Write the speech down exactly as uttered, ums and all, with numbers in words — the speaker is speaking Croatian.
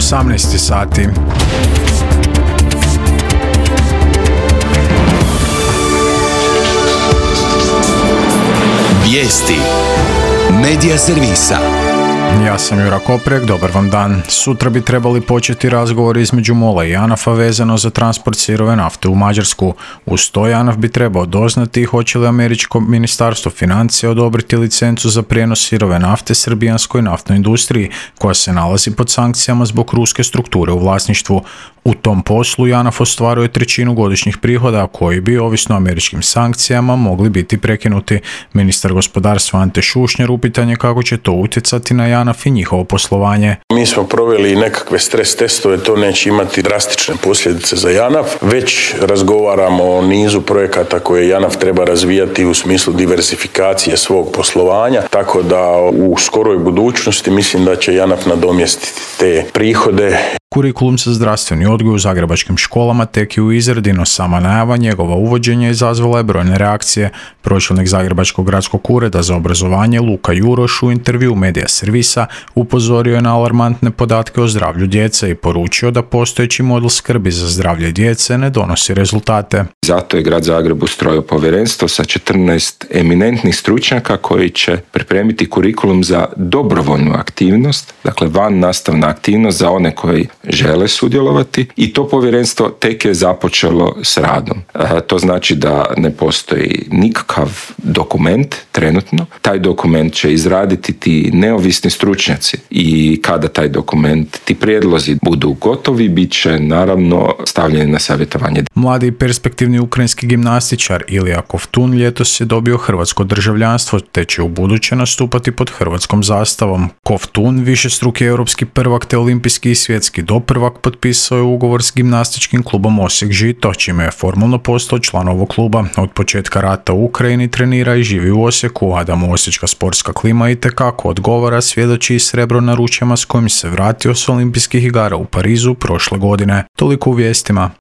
osamnaest sati. Vijesti Medija servisa. Ja sam Jura Koprek, dobar vam dan. Sutra bi trebali početi razgovori između MOL-a i JANAF-a vezano za transport sirove nafte u Mađarsku. Uz to JANAF bi trebao doznati hoće li američko ministarstvo financija odobriti licencu za prijenos sirove nafte srbijanskoj naftnoj industriji, koja se nalazi pod sankcijama zbog ruske strukture u vlasništvu. U tom poslu JANAF ostvaruje trećinu godišnjih prihoda koji bi, ovisno o američkim sankcijama, mogli biti prekinuti. Ministar gospodarstva Ante Šušnjar upitan je kako će to utjecati na JANAF i njihovo poslovanje. Mi smo proveli nekakve stres testove, to neće imati drastične posljedice za JANAF, već razgovaramo o nizu projekata koje JANAF treba razvijati u smislu diversifikacije svog poslovanja, tako da u skoroj budućnosti mislim da će JANAF nadomjestiti te prihode. Kurikulum za zdravstveni odgoj u zagrebačkim školama tek je u izradi, no sama najava njegova uvođenja izazvala je brojne reakcije. Pročelnik Zagrebačkog gradskog ureda za obrazovanje Luka Juroš u intervju Medija servisa upozorio je na alarmantne podatke o zdravlju djece i poručio da postojeći model skrbi za zdravlje djece ne donosi rezultate. Zato je Grad Zagreb ustrojio povjerenstvo sa četrnaest eminentnih stručnjaka koji će pripremiti kurikulum za dobrovoljnu aktivnost, dakle van nastavna aktivnost za one koji žele sudjelovati, i to povjerenstvo tek je započelo s radom. E, to znači da ne postoji nikakav dokument trenutno. Taj dokument će izraditi ti neovisni stručnjaci i kada taj dokument, ti prijedlozi budu gotovi, bit će naravno stavljeni na savjetovanje. Mladi i perspektivni ukrajinski gimnastičar Ilija Kovtun ljetos je dobio hrvatsko državljanstvo te će u buduće nastupati pod hrvatskom zastavom. Kovtun, višestruki europski prvak te olimpijski i svjetski doprvak, potpisao je ugovor s gimnastičkim klubom Osijek Žito, čime je formalno postao član ovog kluba. Od početka rata u Ukrajini trenira i živi u Osijeku, a da mu osječka sportska klima itekako odgovara svjedoči i srebro na ručama s kojim se vratio s olimpijskih igara u Parizu prošle godine. Toliko u vijestima.